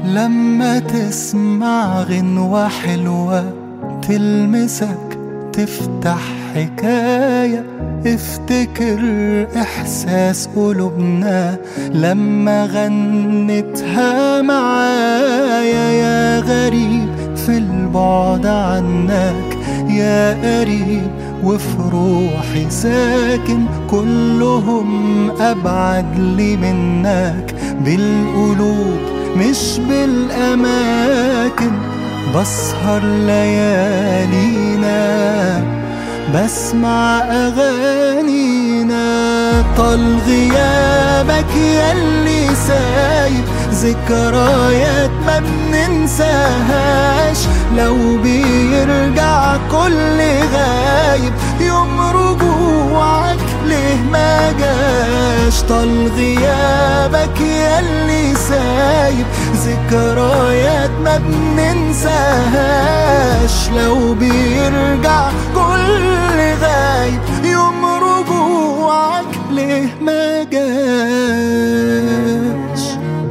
لما تسمع غنوة حلوة تلمسك تفتح حكاية، افتكر إحساس قلوبنا لما غنتها معايا. يا غريب في البعد عنك، يا قريب وفي روحي ساكن، كلهم أبعد لي منك بالقلوب مش بالأماكن. بسهر ليالينا بسمع أغانينا، طال غيابك ياللي سايب ذكريات ما بننساهاش. لو بيرجع كل غايب يوم رجوعك ليه ما جاش؟ طال غيابك ياللي سايب ذكريات ما بننساهاش. لو بيرجع كل غايب يوم رجوعك ليه ما جاش؟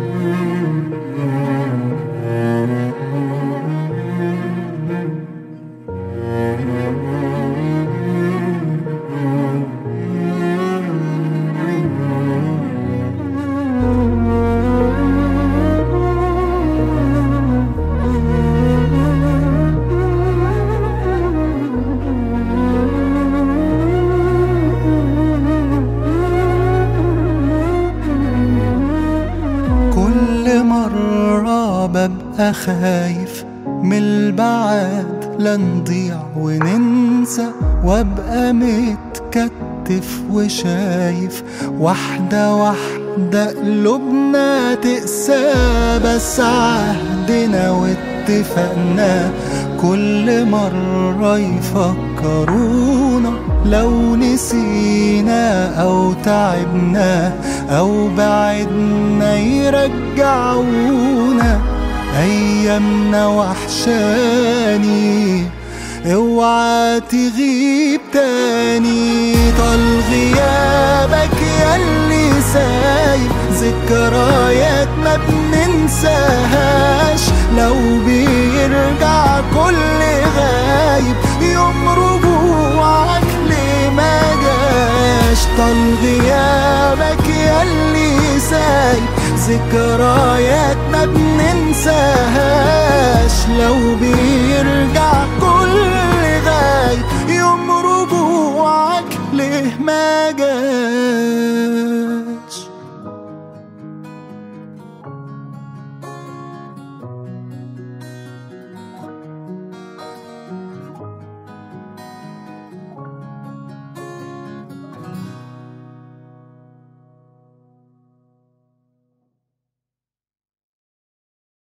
ببقى خايف من البعاد لا نضيع وننسى، وابقى متكتف وشايف واحدة واحدة قلوبنا تقسى. بس عهدنا واتفقنا كل مرة يفكرونا، لو نسينا أو تعبنا أو بعدنا يرجعونا. أيامنا وحشاني اوعى تغيب تاني، طال غيابك ياللي سايب ذكريات ما بننساهاش. لو بيرجع كل غايب يوم رجوعك ليه ما جاش؟ طال غيابك ياللي سايب ذكريات ما بننساهاش. لو بيرجع كل غايب